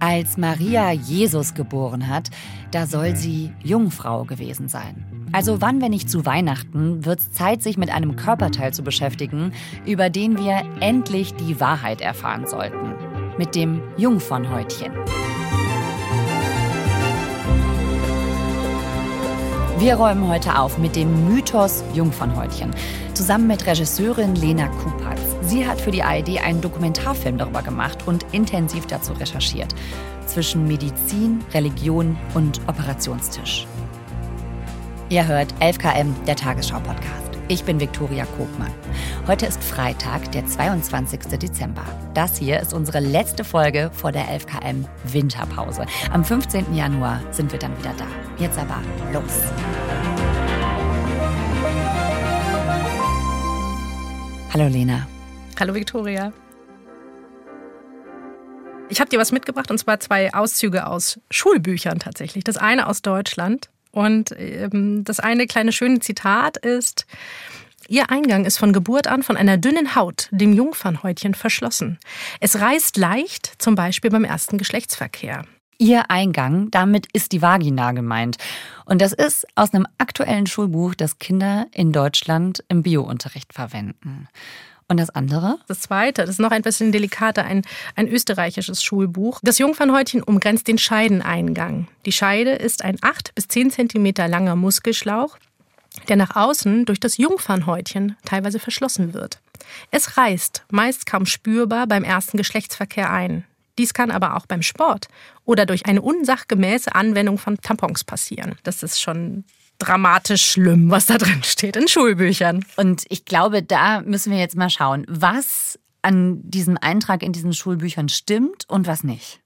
Als Maria Jesus geboren hat, da soll sie Jungfrau gewesen sein. Also wann, wenn nicht zu Weihnachten, wird es Zeit, sich mit einem Körperteil zu beschäftigen, über den wir endlich die Wahrheit erfahren sollten. Mit dem Jungfernhäutchen. Wir räumen heute auf mit dem Mythos Jungfernhäutchen. Zusammen mit Regisseurin Lena Kupatz. Sie hat für die ARD einen Dokumentarfilm darüber gemacht und intensiv dazu recherchiert. Zwischen Medizin, Religion und Operationstisch. Ihr hört 11KM, der Tagesschau-Podcast. Ich bin Viktoria Kogmann. Heute ist Freitag, der 22. Dezember. Das hier ist unsere letzte Folge vor der 11KM Winterpause. Am 15. Januar sind wir dann wieder da. Jetzt aber los. Hallo Lena. Hallo Viktoria. Ich habe dir was mitgebracht, und zwar 2 Auszüge aus Schulbüchern tatsächlich. Das eine aus Deutschland. Und das eine kleine schöne Zitat ist: Ihr Eingang ist von Geburt an von einer dünnen Haut, dem Jungfernhäutchen, verschlossen. Es reißt leicht, zum Beispiel beim ersten Geschlechtsverkehr. Ihr Eingang, damit ist die Vagina gemeint. Und das ist aus einem aktuellen Schulbuch, das Kinder in Deutschland im Biounterricht verwenden. Und das andere? Das zweite, das ist noch ein bisschen delikater, ein österreichisches Schulbuch. Das Jungfernhäutchen umgrenzt den Scheideneingang. Die Scheide ist ein 8 bis 10 Zentimeter langer Muskelschlauch, der nach außen durch das Jungfernhäutchen teilweise verschlossen wird. Es reißt, meist kaum spürbar, beim ersten Geschlechtsverkehr ein. Dies kann aber auch beim Sport oder durch eine unsachgemäße Anwendung von Tampons passieren. Das ist schon dramatisch schlimm, was da drin steht in Schulbüchern. Und ich glaube, da müssen wir jetzt mal schauen, was an diesem Eintrag in diesen Schulbüchern stimmt und was nicht.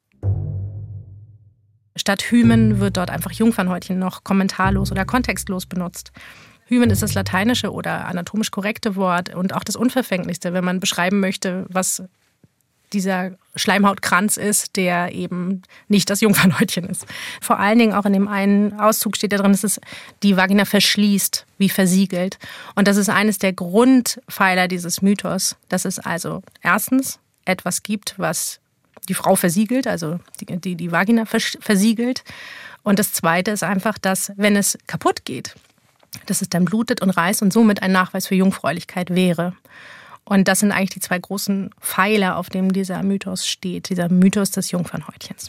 Statt Hymen wird dort einfach Jungfernhäutchen noch kommentarlos oder kontextlos benutzt. Hymen ist das lateinische oder anatomisch korrekte Wort und auch das unverfänglichste, wenn man beschreiben möchte, was dieser Schleimhautkranz ist, der eben nicht das Jungfernhäutchen ist. Vor allen Dingen auch in dem einen Auszug steht da drin, dass es die Vagina verschließt, wie versiegelt. Und das ist eines der Grundpfeiler dieses Mythos, dass es also erstens etwas gibt, was die Frau versiegelt, also die Vagina versiegelt. Und das Zweite ist einfach, dass, wenn es kaputt geht, dass es dann blutet und reißt und somit ein Nachweis für Jungfräulichkeit wäre. Und das sind eigentlich die 2 großen Pfeiler, auf denen dieser Mythos steht, dieser Mythos des Jungfernhäutchens.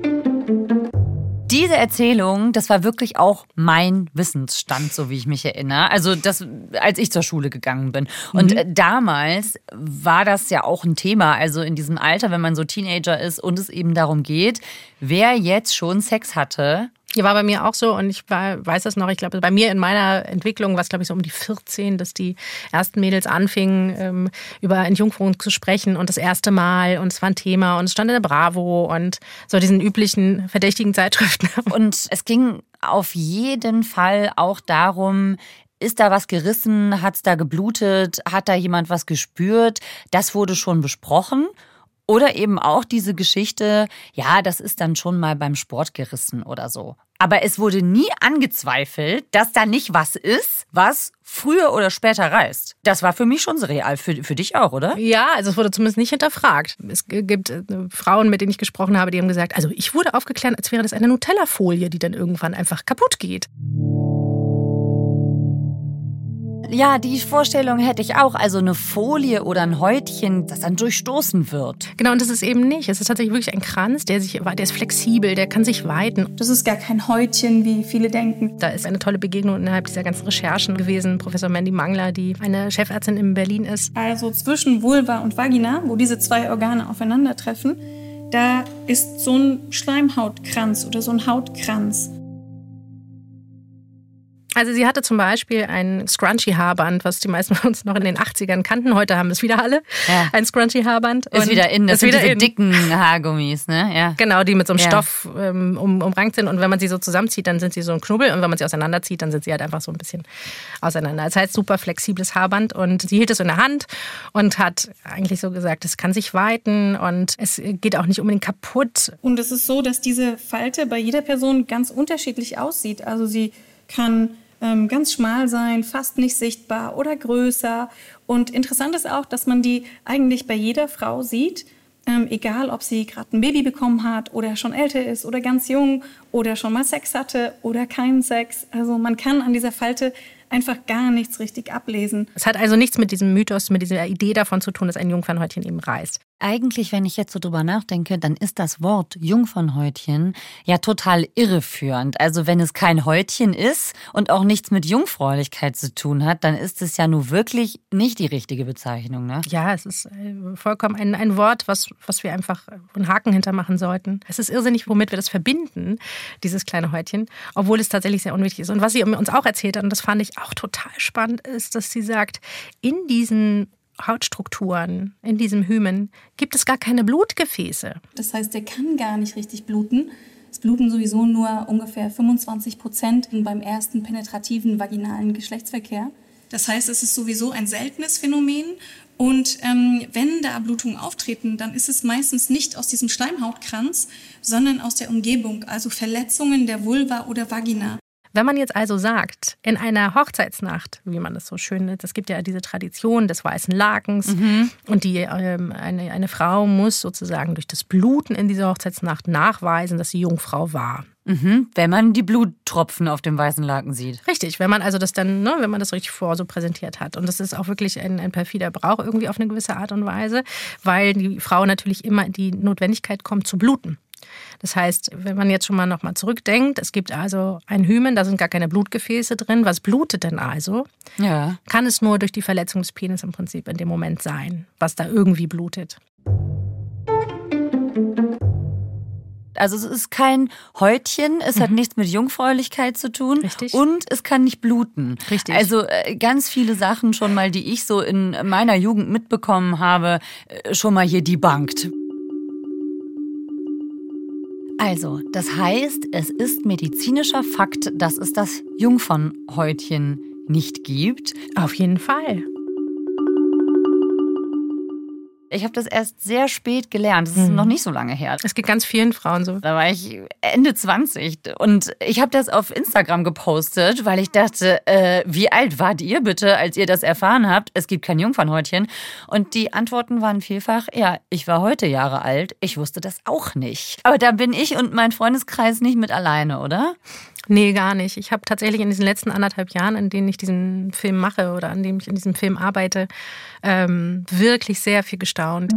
Diese Erzählung, das war wirklich auch mein Wissensstand, so wie ich mich erinnere. Also das, als ich zur Schule gegangen bin. Und damals war das ja auch ein Thema, also in diesem Alter, wenn man so Teenager ist und es eben darum geht, wer jetzt schon Sex hatte. Ja, war bei mir auch so, und ich weiß das noch, ich glaube, bei mir in meiner Entwicklung war es, glaube ich, so um die 14, dass die ersten Mädels anfingen, über Entjungferung zu sprechen und das erste Mal, und es war ein Thema und es stand in der Bravo und so diesen üblichen verdächtigen Zeitschriften. Und es ging auf jeden Fall auch darum, ist da was gerissen, hat es da geblutet, hat da jemand was gespürt, das wurde schon besprochen. Oder eben auch diese Geschichte, ja, das ist dann schon mal beim Sport gerissen oder so. Aber es wurde nie angezweifelt, dass da nicht was ist, was früher oder später reißt. Das war für mich schon surreal. Für dich auch, oder? Ja, also es wurde zumindest nicht hinterfragt. Es gibt Frauen, mit denen ich gesprochen habe, die haben gesagt, also ich wurde aufgeklärt, als wäre das eine Nutella-Folie, die dann irgendwann einfach kaputt geht. Ja, die Vorstellung hätte ich auch. Also eine Folie oder ein Häutchen, das dann durchstoßen wird. Genau, und das ist eben nicht. Es ist tatsächlich wirklich ein Kranz, der ist flexibel, der kann sich weiten. Das ist gar kein Häutchen, wie viele denken. Da ist eine tolle Begegnung innerhalb dieser ganzen Recherchen gewesen. Professor Mandy Mangler, die eine Chefärztin in Berlin ist. Also zwischen Vulva und Vagina, wo diese 2 Organe aufeinandertreffen, da ist so ein Schleimhautkranz oder so ein Hautkranz. Also sie hatte zum Beispiel ein Scrunchy-Haarband, was die meisten von uns noch in den 80ern kannten. Heute haben es wieder alle. Ja. Ein Scrunchy-Haarband. Ist wieder in. Das sind diese dicken Haargummis, ne? Ja. Genau, die mit so einem Stoff umrankt sind. Und wenn man sie so zusammenzieht, dann sind sie so ein Knubbel. Und wenn man sie auseinanderzieht, dann sind sie halt einfach so ein bisschen auseinander. Das heißt, super flexibles Haarband. Und sie hielt es in der Hand und hat eigentlich so gesagt, es kann sich weiten und es geht auch nicht unbedingt kaputt. Und es ist so, dass diese Falte bei jeder Person ganz unterschiedlich aussieht. Also sie kann ganz schmal sein, fast nicht sichtbar oder größer. Und interessant ist auch, dass man die eigentlich bei jeder Frau sieht, egal ob sie gerade ein Baby bekommen hat oder schon älter ist oder ganz jung oder schon mal Sex hatte oder keinen Sex. Also man kann an dieser Falte einfach gar nichts richtig ablesen. Es hat also nichts mit diesem Mythos, mit dieser Idee davon zu tun, dass ein Jungfernhäutchen eben reißt. Eigentlich, wenn ich jetzt so drüber nachdenke, dann ist das Wort Jungfernhäutchen ja total irreführend. Also wenn es kein Häutchen ist und auch nichts mit Jungfräulichkeit zu tun hat, dann ist es ja nun wirklich nicht die richtige Bezeichnung, ne? Ja, es ist vollkommen ein Wort, was wir einfach einen Haken hintermachen sollten. Es ist irrsinnig, womit wir das verbinden, dieses kleine Häutchen, obwohl es tatsächlich sehr unwichtig ist. Und was sie uns auch erzählt hat, und das fand ich auch total spannend, ist, dass sie sagt, in diesen Hautstrukturen, in diesem Hymen, gibt es gar keine Blutgefäße. Das heißt, der kann gar nicht richtig bluten. Es bluten sowieso nur ungefähr 25% beim ersten penetrativen vaginalen Geschlechtsverkehr. Das heißt, es ist sowieso ein seltenes Phänomen. Und wenn da Blutungen auftreten, dann ist es meistens nicht aus diesem Schleimhautkranz, sondern aus der Umgebung, also Verletzungen der Vulva oder Vagina. Wenn man jetzt also sagt, in einer Hochzeitsnacht, wie man das so schön nennt, es gibt ja diese Tradition des weißen Lakens und eine Frau muss sozusagen durch das Bluten in dieser Hochzeitsnacht nachweisen, dass sie Jungfrau war. Wenn man die Bluttropfen auf dem weißen Laken sieht. Richtig, wenn man also das dann, wenn man das richtig so präsentiert hat. Und das ist auch wirklich ein perfider Brauch irgendwie auf eine gewisse Art und Weise, weil die Frau natürlich immer in die Notwendigkeit kommt zu bluten. Das heißt, wenn man jetzt schon mal nochmal zurückdenkt, es gibt also ein Hymen, da sind gar keine Blutgefäße drin. Was blutet denn also? Ja. Kann es nur durch die Verletzung des Penis im Prinzip in dem Moment sein, was da irgendwie blutet. Also es ist kein Häutchen, es hat nichts mit Jungfräulichkeit zu tun. Richtig. Und es kann nicht bluten. Richtig. Also ganz viele Sachen schon mal, die ich so in meiner Jugend mitbekommen habe, schon mal hier debunked. Also, das heißt, es ist medizinischer Fakt, dass es das Jungfernhäutchen nicht gibt. Auf jeden Fall. Ich habe das erst sehr spät gelernt. Das ist noch nicht so lange her. Es geht ganz vielen Frauen so. Da war ich Ende 20 und ich habe das auf Instagram gepostet, weil ich dachte, wie alt wart ihr bitte, als ihr das erfahren habt? Es gibt kein Jungfernhäutchen. Und die Antworten waren vielfach, ja, ich war heute Jahre alt, ich wusste das auch nicht. Aber da bin ich und mein Freundeskreis nicht mit alleine, oder? Nee, gar nicht. Ich habe tatsächlich in diesen letzten 1,5 Jahren, in denen ich diesen Film mache oder an dem ich in diesem Film arbeite, wirklich sehr viel gestaunt.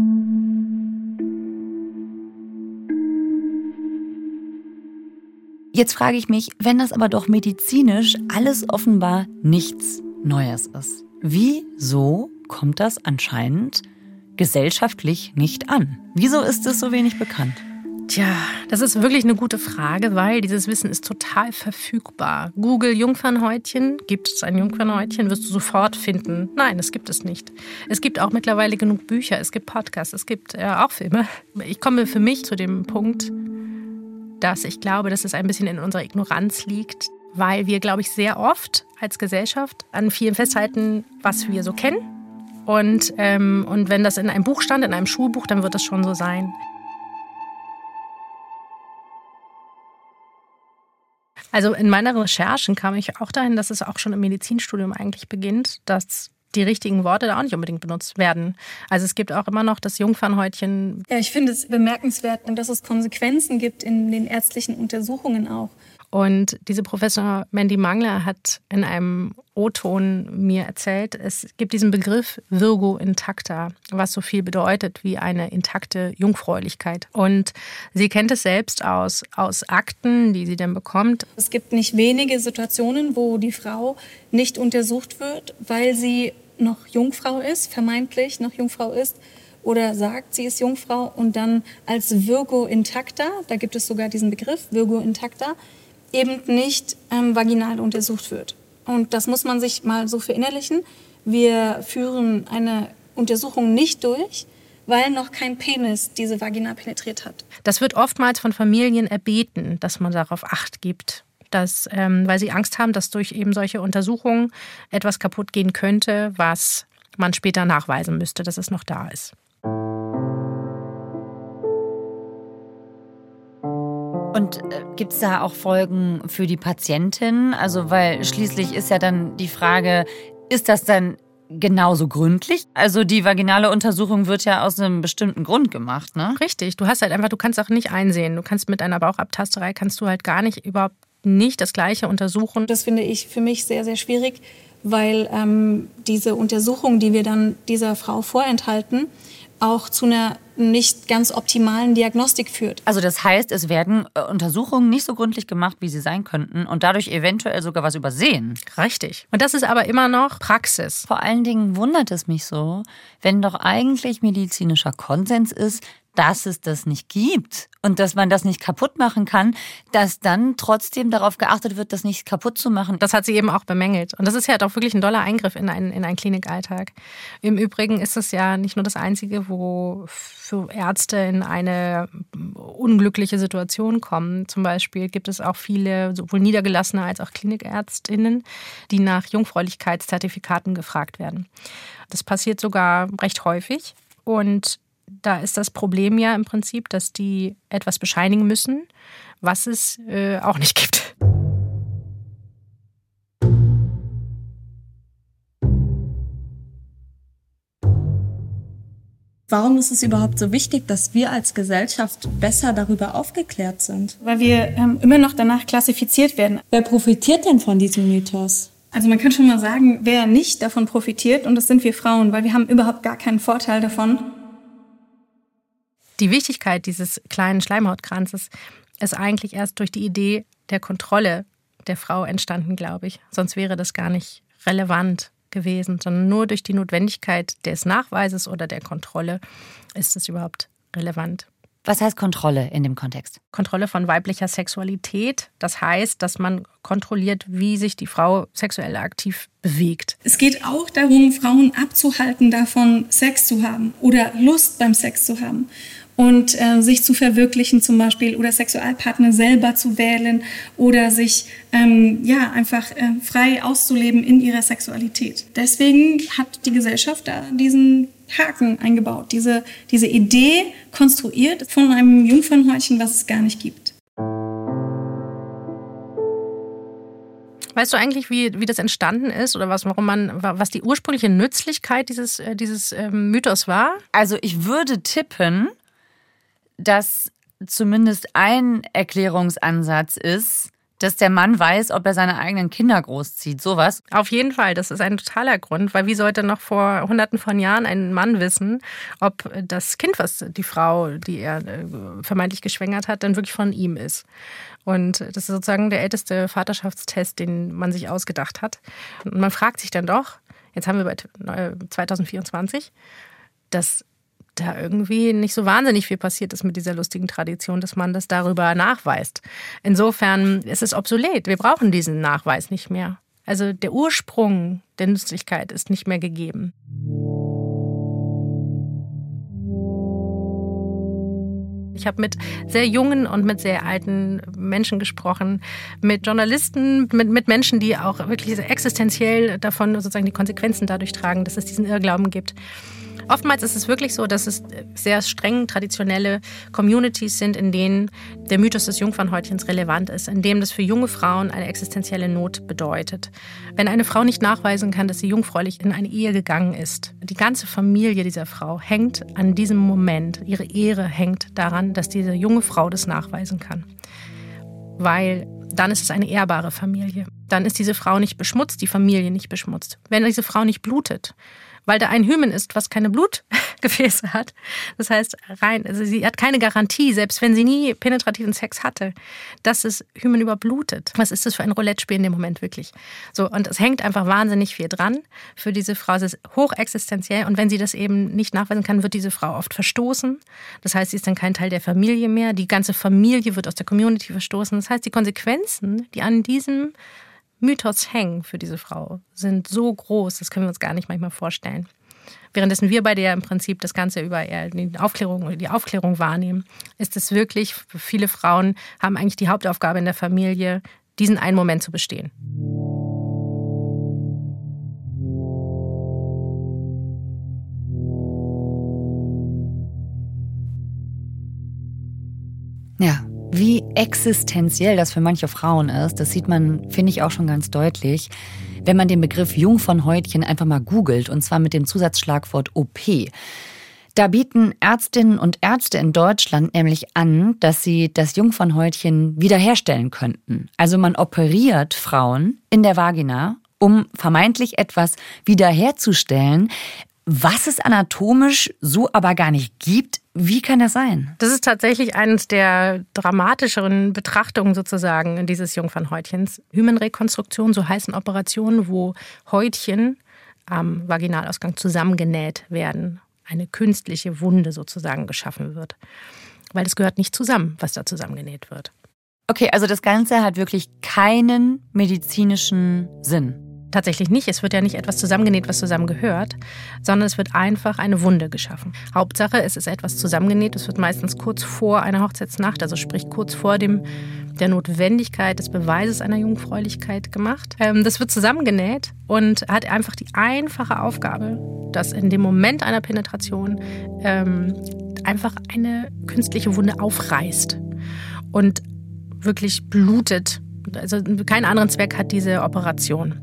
Jetzt frage ich mich, wenn das aber doch medizinisch alles offenbar nichts Neues ist, wieso kommt das anscheinend gesellschaftlich nicht an? Wieso ist es so wenig bekannt? Tja, das ist wirklich eine gute Frage, weil dieses Wissen ist total verfügbar. Google Jungfernhäutchen, gibt es ein Jungfernhäutchen, wirst du sofort finden. Nein, das gibt es nicht. Es gibt auch mittlerweile genug Bücher, es gibt Podcasts, es gibt auch Filme. Ich komme für mich zu dem Punkt, dass ich glaube, dass es ein bisschen in unserer Ignoranz liegt, weil wir, glaube ich, sehr oft als Gesellschaft an vielem festhalten, was wir so kennen. Und wenn das in einem Buch stand, in einem Schulbuch, dann wird das schon so sein. Also in meiner Recherchen kam ich auch dahin, dass es auch schon im Medizinstudium eigentlich beginnt, dass die richtigen Worte da auch nicht unbedingt benutzt werden. Also es gibt auch immer noch das Jungfernhäutchen. Ja, ich finde es bemerkenswert und dass es Konsequenzen gibt in den ärztlichen Untersuchungen auch. Und diese Professor Mandy Mangler hat in einem O-Ton mir erzählt, es gibt diesen Begriff Virgo intacta, was so viel bedeutet wie eine intakte Jungfräulichkeit. Und sie kennt es selbst aus Akten, die sie dann bekommt. Es gibt nicht wenige Situationen, wo die Frau nicht untersucht wird, weil sie noch Jungfrau ist, vermeintlich noch Jungfrau ist, oder sagt, sie ist Jungfrau und dann als Virgo intacta, da gibt es sogar diesen Begriff, Virgo intacta, eben nicht vaginal untersucht wird. Und das muss man sich mal so verinnerlichen. Wir führen eine Untersuchung nicht durch, weil noch kein Penis diese Vagina penetriert hat. Das wird oftmals von Familien erbeten, dass man darauf Acht gibt. Weil sie Angst haben, dass durch eben solche Untersuchungen etwas kaputt gehen könnte, was man später nachweisen müsste, dass es noch da ist. Und gibt es da auch Folgen für die Patientin? Also weil schließlich ist ja dann die Frage, ist das dann genauso gründlich? Also die vaginale Untersuchung wird ja aus einem bestimmten Grund gemacht, ne? Richtig, du kannst auch nicht einsehen. Du kannst mit einer Bauchabtasterei überhaupt nicht das Gleiche untersuchen. Das finde ich für mich sehr, sehr schwierig, weil diese Untersuchung, die wir dann dieser Frau vorenthalten, auch zu einer nicht ganz optimalen Diagnostik führt. Also das heißt, es werden Untersuchungen nicht so gründlich gemacht, wie sie sein könnten und dadurch eventuell sogar was übersehen. Richtig. Und das ist aber immer noch Praxis. Vor allen Dingen wundert es mich so, wenn doch eigentlich medizinischer Konsens ist, dass es das nicht gibt und dass man das nicht kaputt machen kann, dass dann trotzdem darauf geachtet wird, das nicht kaputt zu machen. Das hat sie eben auch bemängelt. Und das ist ja doch wirklich ein doller Eingriff in einen Klinikalltag. Im Übrigen ist es ja nicht nur das Einzige, wo für Ärzte in eine unglückliche Situation kommen. Zum Beispiel gibt es auch viele, sowohl niedergelassene als auch Klinikärztinnen, die nach Jungfräulichkeitszertifikaten gefragt werden. Das passiert sogar recht häufig. Und da ist das Problem ja im Prinzip, dass die etwas bescheinigen müssen, was es auch nicht gibt. Warum ist es überhaupt so wichtig, dass wir als Gesellschaft besser darüber aufgeklärt sind? Weil wir immer noch danach klassifiziert werden. Wer profitiert denn von diesem Mythos? Also man kann schon mal sagen, wer nicht davon profitiert, und das sind wir Frauen, weil wir haben überhaupt gar keinen Vorteil davon. Die Wichtigkeit dieses kleinen Schleimhautkranzes ist eigentlich erst durch die Idee der Kontrolle der Frau entstanden, glaube ich. Sonst wäre das gar nicht relevant gewesen, sondern nur durch die Notwendigkeit des Nachweises oder der Kontrolle ist es überhaupt relevant. Was heißt Kontrolle in dem Kontext? Kontrolle von weiblicher Sexualität. Das heißt, dass man kontrolliert, wie sich die Frau sexuell aktiv bewegt. Es geht auch darum, Frauen abzuhalten, davon Sex zu haben oder Lust beim Sex zu haben. Und sich zu verwirklichen zum Beispiel oder Sexualpartner selber zu wählen oder sich einfach frei auszuleben in ihrer Sexualität. Deswegen hat die Gesellschaft da diesen Haken eingebaut, diese Idee konstruiert von einem Jungfernhäutchen, was es gar nicht gibt. Weißt du eigentlich, wie das entstanden ist oder was die ursprüngliche Nützlichkeit dieses Mythos war? Also ich würde tippen, dass zumindest ein Erklärungsansatz ist, dass der Mann weiß, ob er seine eigenen Kinder großzieht. Sowas. Auf jeden Fall, das ist ein totaler Grund, weil wie sollte noch vor Hunderten von Jahren ein Mann wissen, ob das Kind, was die Frau, die er vermeintlich geschwängert hat, dann wirklich von ihm ist. Und das ist sozusagen der älteste Vaterschaftstest, den man sich ausgedacht hat. Und man fragt sich dann doch, jetzt haben wir bei 2024, dass da irgendwie nicht so wahnsinnig viel passiert ist mit dieser lustigen Tradition, dass man das darüber nachweist. Insofern ist es obsolet. Wir brauchen diesen Nachweis nicht mehr. Also der Ursprung der Nützlichkeit ist nicht mehr gegeben. Ich habe mit sehr jungen und mit sehr alten Menschen gesprochen, mit Journalisten, mit Menschen, die auch wirklich existenziell davon sozusagen die Konsequenzen dadurch tragen, dass es diesen Irrglauben gibt. Oftmals ist es wirklich so, dass es sehr streng traditionelle Communities sind, in denen der Mythos des Jungfernhäutchens relevant ist, in dem das für junge Frauen eine existenzielle Not bedeutet. Wenn eine Frau nicht nachweisen kann, dass sie jungfräulich in eine Ehe gegangen ist, die ganze Familie dieser Frau hängt an diesem Moment, ihre Ehre hängt daran, dass diese junge Frau das nachweisen kann. Weil dann ist es eine ehrbare Familie. Dann ist diese Frau nicht beschmutzt, die Familie nicht beschmutzt. Wenn diese Frau nicht blutet, weil da ein Hymen ist, was keine Blutgefäße hat. Das heißt, sie hat keine Garantie, selbst wenn sie nie penetrativen Sex hatte, dass das Hymen überblutet. Was ist das für ein Roulette-Spiel in dem Moment wirklich? So, und es hängt einfach wahnsinnig viel dran für diese Frau. Es ist hochexistenziell und wenn sie das eben nicht nachweisen kann, wird diese Frau oft verstoßen. Das heißt, sie ist dann kein Teil der Familie mehr. Die ganze Familie wird aus der Community verstoßen. Das heißt, die Konsequenzen, die an diesem Mythos hängen für diese Frau, sind so groß, das können wir uns gar nicht manchmal vorstellen. Währenddessen wir beide ja im Prinzip das Ganze über eher die Aufklärung wahrnehmen, ist es wirklich, viele Frauen haben eigentlich die Hauptaufgabe in der Familie, diesen einen Moment zu bestehen. Ja. Wie existenziell das für manche Frauen ist, das sieht man, finde ich, auch schon ganz deutlich, wenn man den Begriff Jungfernhäutchen einfach mal googelt, und zwar mit dem Zusatzschlagwort OP. Da bieten Ärztinnen und Ärzte in Deutschland nämlich an, dass sie das Jungfernhäutchen wiederherstellen könnten. Also man operiert Frauen in der Vagina, um vermeintlich etwas wiederherzustellen, was es anatomisch so aber gar nicht gibt. Wie kann das sein? Das ist tatsächlich eines der dramatischeren Betrachtungen sozusagen dieses Jungfernhäutchens. Hymenrekonstruktion, so heißen Operationen, wo Häutchen am Vaginalausgang zusammengenäht werden. Eine künstliche Wunde sozusagen geschaffen wird. Weil es gehört nicht zusammen, was da zusammengenäht wird. Okay, also das Ganze hat wirklich keinen medizinischen Sinn. Tatsächlich nicht. Es wird ja nicht etwas zusammengenäht, was zusammengehört, sondern es wird einfach eine Wunde geschaffen. Hauptsache, es ist etwas zusammengenäht. Es wird meistens kurz vor einer Hochzeitsnacht, also sprich kurz vor der Notwendigkeit des Beweises einer Jungfräulichkeit gemacht. Das wird zusammengenäht und hat einfach die einfache Aufgabe, dass in dem Moment einer Penetration einfach eine künstliche Wunde aufreißt und wirklich blutet. Also keinen anderen Zweck hat diese Operation.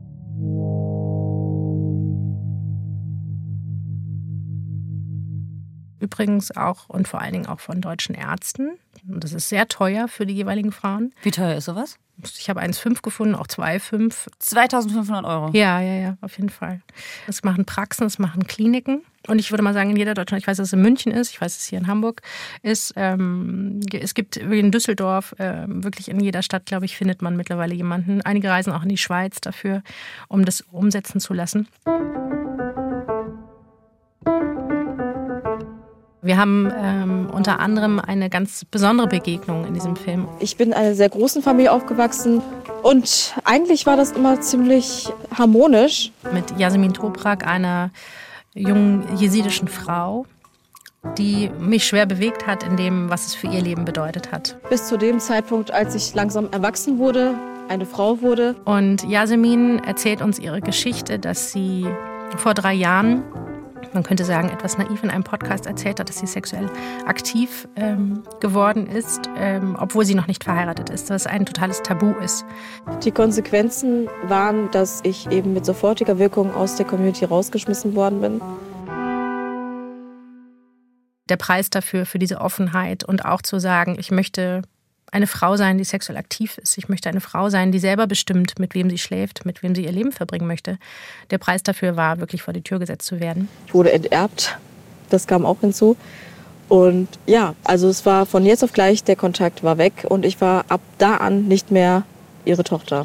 Übrigens auch und vor allen Dingen auch von deutschen Ärzten. Und das ist sehr teuer für die jeweiligen Frauen. Wie teuer ist sowas? Ich habe 1,5 gefunden, auch 2,5. 2.500 Euro? Ja, auf jeden Fall. Das machen Praxen, das machen Kliniken. Und ich würde mal sagen, in jeder Deutschland, ich weiß, dass es in München ist, ich weiß, dass es hier in Hamburg ist. Es gibt in Düsseldorf, wirklich in jeder Stadt, glaube ich, findet man mittlerweile jemanden. Einige reisen auch in die Schweiz dafür, um das umsetzen zu lassen. Wir haben unter anderem eine ganz besondere Begegnung in diesem Film. Ich bin in einer sehr großen Familie aufgewachsen und eigentlich war das immer ziemlich harmonisch. Mit Yasemin Toprak, einer jungen jesidischen Frau, die mich schwer bewegt hat in dem, was es für ihr Leben bedeutet hat. Bis zu dem Zeitpunkt, als ich langsam erwachsen wurde, eine Frau wurde. Und Yasemin erzählt uns ihre Geschichte, dass sie vor 3 Jahren, man könnte sagen, etwas naiv in einem Podcast erzählt hat, dass sie sexuell aktiv geworden ist, obwohl sie noch nicht verheiratet ist, was ein totales Tabu ist. Die Konsequenzen waren, dass ich eben mit sofortiger Wirkung aus der Community rausgeschmissen worden bin. Der Preis dafür, für diese Offenheit und auch zu sagen, ich möchte eine Frau sein, die sexuell aktiv ist. Ich möchte eine Frau sein, die selber bestimmt, mit wem sie schläft, mit wem sie ihr Leben verbringen möchte. Der Preis dafür war, wirklich vor die Tür gesetzt zu werden. Ich wurde enterbt, das kam auch hinzu. Und ja, also es war von jetzt auf gleich, der Kontakt war weg und ich war ab da an nicht mehr ihre Tochter.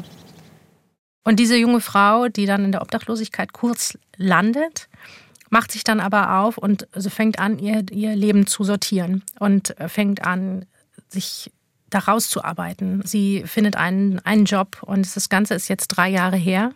Und diese junge Frau, die dann in der Obdachlosigkeit kurz landet, macht sich dann aber auf und fängt an, ihr Leben zu sortieren und fängt an, sich da rauszuarbeiten. Sie findet einen Job und das Ganze ist jetzt 3 Jahre her.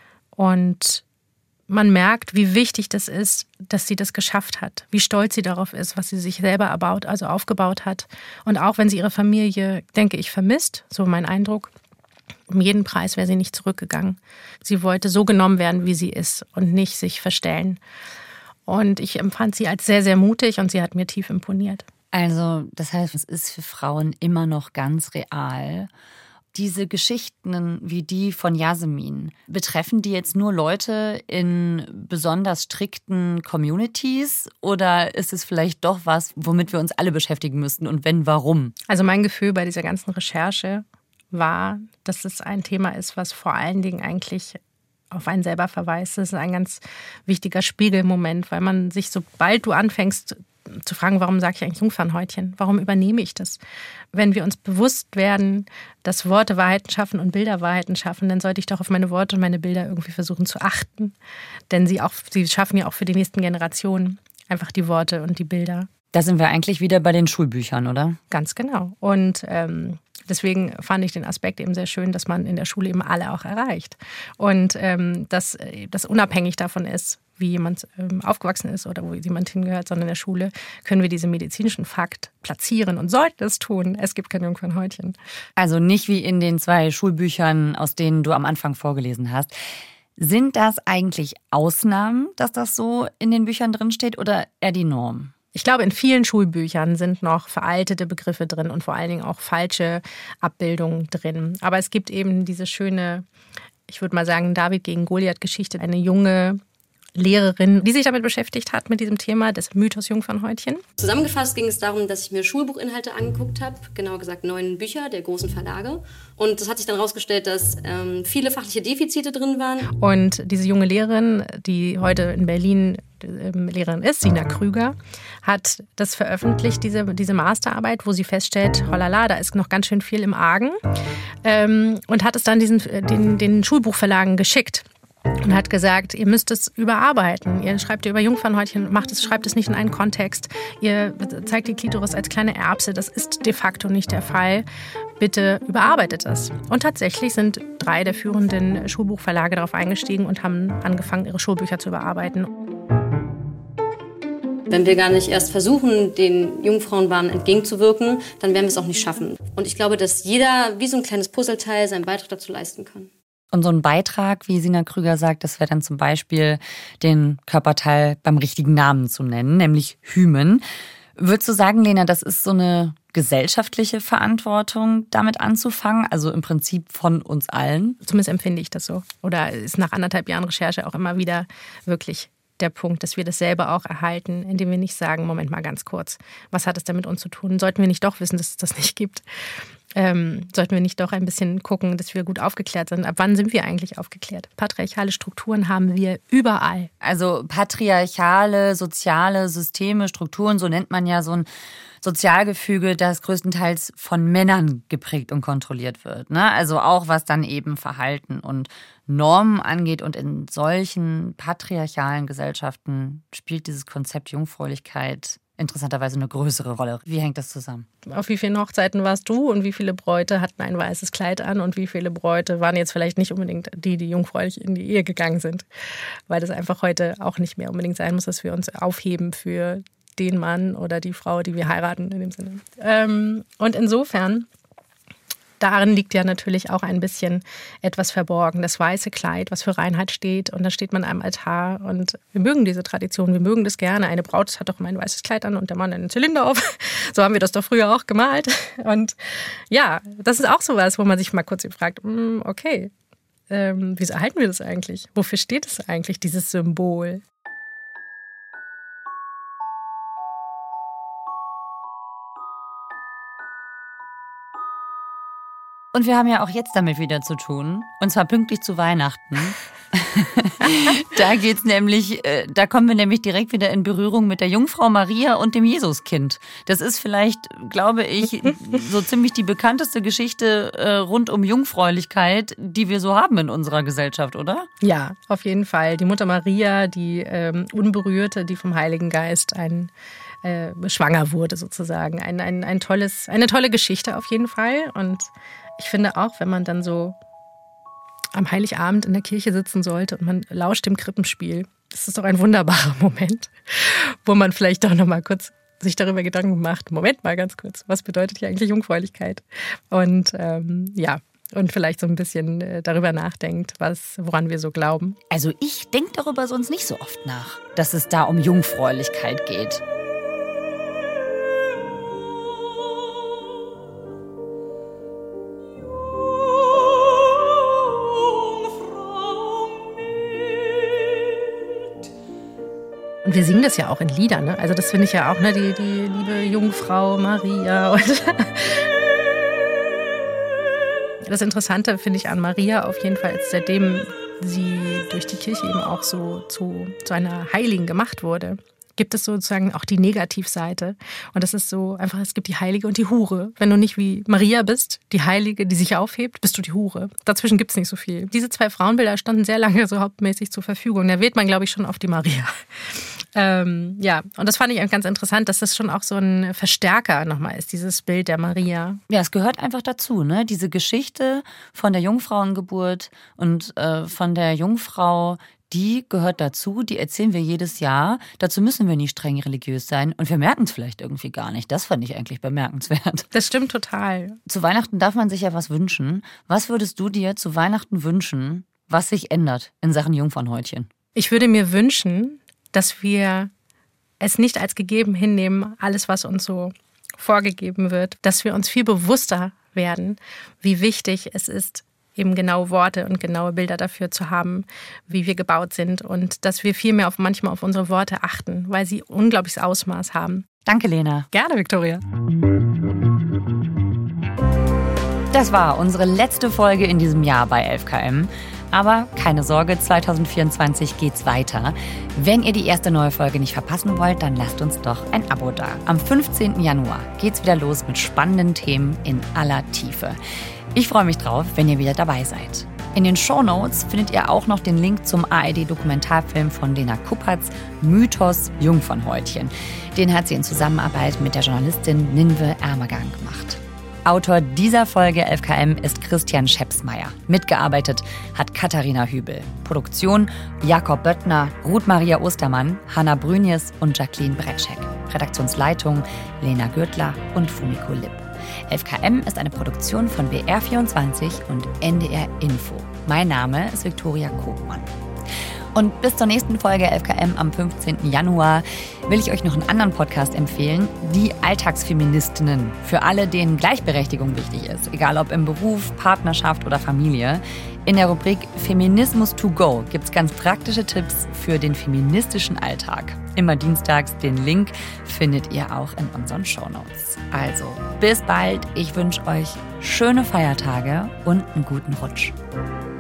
Und man merkt, wie wichtig das ist, dass sie das geschafft hat. Wie stolz sie darauf ist, was sie sich selber aufgebaut hat. Und auch wenn sie ihre Familie, denke ich, vermisst, so mein Eindruck, um jeden Preis wäre sie nicht zurückgegangen. Sie wollte so genommen werden, wie sie ist und nicht sich verstellen. Und ich empfand sie als sehr, sehr mutig und sie hat mir tief imponiert. Also, das heißt, es ist für Frauen immer noch ganz real. Diese Geschichten wie die von Yasemin, betreffen die jetzt nur Leute in besonders strikten Communities oder ist es vielleicht doch was, womit wir uns alle beschäftigen müssten und wenn, warum? Also mein Gefühl bei dieser ganzen Recherche war, dass es ein Thema ist, was vor allen Dingen eigentlich auf einen selber verweist. Das ist ein ganz wichtiger Spiegelmoment, weil man sich, sobald du anfängst zu fragen, warum sage ich eigentlich Jungfernhäutchen? Warum übernehme ich das? Wenn wir uns bewusst werden, dass Worte Wahrheiten schaffen und Bilder Wahrheiten schaffen, dann sollte ich doch auf meine Worte und meine Bilder irgendwie versuchen zu achten. Denn sie schaffen ja auch für die nächsten Generationen einfach die Worte und die Bilder. Da sind wir eigentlich wieder bei den Schulbüchern, oder? Ganz genau. Und deswegen fand ich den Aspekt eben sehr schön, dass man in der Schule eben alle auch erreicht. Und dass das unabhängig davon ist, wie jemand aufgewachsen ist oder wo jemand hingehört, sondern in der Schule können wir diesen medizinischen Fakt platzieren und sollten es tun. Es gibt kein Jungfernhäutchen. Also nicht wie in den 2 Schulbüchern, aus denen du am Anfang vorgelesen hast. Sind das eigentlich Ausnahmen, dass das so in den Büchern drinsteht oder eher die Norm? Ich glaube, in vielen Schulbüchern sind noch veraltete Begriffe drin und vor allen Dingen auch falsche Abbildungen drin. Aber es gibt eben diese schöne ich würde mal sagen, David gegen Goliath-Geschichte. Eine junge Lehrerin, die sich damit beschäftigt hat, mit diesem Thema des Mythos Jungfernhäutchen. Zusammengefasst ging es darum, dass ich mir Schulbuchinhalte angeguckt habe, genauer gesagt 9 Bücher der großen Verlage. Und es hat sich dann herausgestellt, dass viele fachliche Defizite drin waren. Und diese junge Lehrerin, die heute in Berlin Lehrerin ist, Sina Krüger, hat das veröffentlicht, diese Masterarbeit, wo sie feststellt, holala, da ist noch ganz schön viel im Argen. Und hat es dann den Schulbuchverlagen geschickt. Und hat gesagt, ihr müsst es überarbeiten. Ihr schreibt über Jungfernhäutchen, schreibt es nicht in einen Kontext. Ihr zeigt die Klitoris als kleine Erbse. Das ist de facto nicht der Fall. Bitte überarbeitet es. Und tatsächlich sind 3 der führenden Schulbuchverlage darauf eingestiegen und haben angefangen, ihre Schulbücher zu überarbeiten. Wenn wir gar nicht erst versuchen, den Jungfrauenwahn entgegenzuwirken, dann werden wir es auch nicht schaffen. Und ich glaube, dass jeder wie so ein kleines Puzzleteil seinen Beitrag dazu leisten kann. Und so ein Beitrag, wie Sina Krüger sagt, das wäre dann zum Beispiel, den Körperteil beim richtigen Namen zu nennen, nämlich Hymen. Würdest du sagen, Lena, das ist so eine gesellschaftliche Verantwortung, damit anzufangen? Also im Prinzip von uns allen? Zumindest empfinde ich das so. Oder ist nach 1,5 Jahren Recherche auch immer wieder wirklich der Punkt, dass wir das selber auch erhalten, indem wir nicht sagen, Moment mal ganz kurz, was hat es denn mit uns zu tun? Sollten wir nicht doch wissen, dass es das nicht gibt? Sollten wir nicht doch ein bisschen gucken, dass wir gut aufgeklärt sind? Ab wann sind wir eigentlich aufgeklärt? Patriarchale Strukturen haben wir überall. Also patriarchale, soziale Systeme, Strukturen, so nennt man ja so ein Sozialgefüge, das größtenteils von Männern geprägt und kontrolliert wird. Ne? Also auch was dann eben Verhalten und Normen angeht. Und in solchen patriarchalen Gesellschaften spielt dieses Konzept Jungfräulichkeit interessanterweise eine größere Rolle. Wie hängt das zusammen? Auf wie vielen Hochzeiten warst du und wie viele Bräute hatten ein weißes Kleid an und wie viele Bräute waren jetzt vielleicht nicht unbedingt die jungfräulich in die Ehe gegangen sind? Weil das einfach heute auch nicht mehr unbedingt sein muss, dass wir uns aufheben für den Mann oder die Frau, die wir heiraten in dem Sinne. Und insofern, darin liegt ja natürlich auch ein bisschen etwas verborgen. Das weiße Kleid, was für Reinheit steht. Und da steht man am Altar. Und wir mögen diese Tradition, wir mögen das gerne. Eine Braut hat doch immer ein weißes Kleid an und der Mann einen Zylinder auf. So haben wir das doch früher auch gemalt. Und ja, das ist auch sowas, wo man sich mal kurz fragt, okay, wieso erhalten wir das eigentlich? Wofür steht es eigentlich, dieses Symbol? Und wir haben ja auch jetzt damit wieder zu tun, und zwar pünktlich zu Weihnachten. Da kommen wir nämlich direkt wieder in Berührung mit der Jungfrau Maria und dem Jesuskind. Das ist vielleicht, glaube ich, so ziemlich die bekannteste Geschichte rund um Jungfräulichkeit, die wir so haben in unserer Gesellschaft, oder? Ja, auf jeden Fall. Die Mutter Maria, die Unberührte, die vom Heiligen Geist schwanger wurde sozusagen. Eine tolle Geschichte auf jeden Fall. Und ich finde auch, wenn man dann so am Heiligabend in der Kirche sitzen sollte und man lauscht dem Krippenspiel, das ist doch ein wunderbarer Moment, wo man vielleicht doch noch mal kurz sich darüber Gedanken macht. Moment mal ganz kurz, was bedeutet hier eigentlich Jungfräulichkeit? Und und vielleicht so ein bisschen darüber nachdenkt, woran wir so glauben. Also ich denke darüber sonst nicht so oft nach, dass es da um Jungfräulichkeit geht. Und wir singen das ja auch in Liedern, ne? Also das finde ich ja auch, ne? Die liebe Jungfrau Maria. Und das Interessante finde ich an Maria auf jeden Fall, ist, seitdem sie durch die Kirche eben auch so zu einer Heiligen gemacht wurde, gibt es sozusagen auch die Negativseite. Und das ist so einfach, es gibt die Heilige und die Hure. Wenn du nicht wie Maria bist, die Heilige, die sich aufhebt, bist du die Hure. Dazwischen gibt es nicht so viel. Diese 2 Frauenbilder standen sehr lange so hauptmäßig zur Verfügung. Da wählt man, glaube ich, schon auf die Maria. Und das fand ich ganz interessant, dass das schon auch so ein Verstärker nochmal ist, dieses Bild der Maria. Ja, es gehört einfach dazu, ne? Diese Geschichte von der Jungfrauengeburt und von der Jungfrau, die gehört dazu, die erzählen wir jedes Jahr. Dazu müssen wir nicht streng religiös sein und wir merken es vielleicht irgendwie gar nicht. Das fand ich eigentlich bemerkenswert. Das stimmt total. Zu Weihnachten darf man sich ja was wünschen. Was würdest du dir zu Weihnachten wünschen, was sich ändert in Sachen Jungfernhäutchen? Ich würde mir wünschen, dass wir es nicht als gegeben hinnehmen, alles, was uns so vorgegeben wird, dass wir uns viel bewusster werden, wie wichtig es ist, eben genaue Worte und genaue Bilder dafür zu haben, wie wir gebaut sind und dass wir viel mehr manchmal auf unsere Worte achten, weil sie unglaubliches Ausmaß haben. Danke, Lena. Gerne, Viktoria. Das war unsere letzte Folge in diesem Jahr bei 11KM. Aber keine Sorge, 2024 geht's weiter. Wenn ihr die erste neue Folge nicht verpassen wollt, dann lasst uns doch ein Abo da. Am 15. Januar geht's wieder los mit spannenden Themen in aller Tiefe. Ich freue mich drauf, wenn ihr wieder dabei seid. In den Shownotes findet ihr auch noch den Link zum ARD-Dokumentarfilm von Lena Kuppertz, Mythos Jungfernhäutchen. Den hat sie in Zusammenarbeit mit der Journalistin Ninve Ermegang gemacht. Autor dieser Folge 11KM ist Christian Schepsmeier. Mitgearbeitet hat Katharina Hübel. Produktion Jakob Böttner, Ruth Maria Ostermann, Hanna Brünjes und Jacqueline Bretschek. Redaktionsleitung Lena Gürtler und Fumiko Lipp. 11KM ist eine Produktion von BR24 und NDR Info. Mein Name ist Viktoria Kogmann. Und bis zur nächsten Folge 11KM am 15. Januar will ich euch noch einen anderen Podcast empfehlen, die Alltagsfeministinnen. Für alle, denen Gleichberechtigung wichtig ist, egal ob im Beruf, Partnerschaft oder Familie. In der Rubrik Feminismus to go gibt es ganz praktische Tipps für den feministischen Alltag. Immer dienstags, den Link findet ihr auch in unseren Shownotes. Also, bis bald. Ich wünsche euch schöne Feiertage und einen guten Rutsch.